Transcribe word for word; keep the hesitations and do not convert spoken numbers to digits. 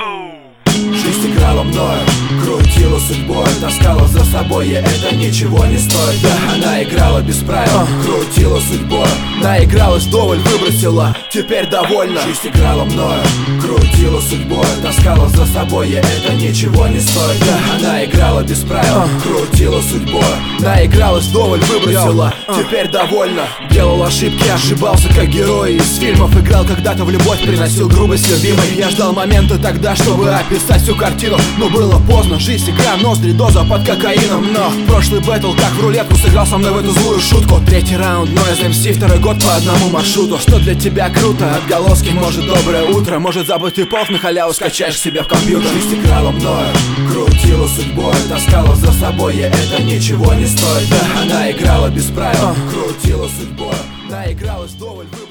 Жизнь играла мною, крутила судьбой, таскала за собой, и это ничего не стоит. Да, она играла без правил, крутила судьбой, наигралась вдоволь, выбросила, теперь довольна. Жизнь играла мною, крутила судьбой, таскала за собой, и это ничего не стоит. Да, она играла без правил, крутила судьбой, наигралась вдоволь, выбросила, теперь довольна. Делал ошибки, ошибался как герой из фильмов, играл когда-то в любовь, приносил грубость любимой. Я ждал момента тогда, чтобы описать всю картину, но было поздно. Жизнь, игра, ноздри, доза под кокаином. Но прошлый бэтл как в рулетку сыграл со мной в эту злую шутку. Третий раунд, Noise эм си, второй год по одному маршруту. Что для тебя круто? Отголоски, может доброе утро, может забытый полк на халяву скачаешь себе в компьютер. Жизнь играла мною, крутила судьбой, таскала за собой, и это ничего не стоит. Да, она играла без правил, крутила судьбой, наигралась вдоволь.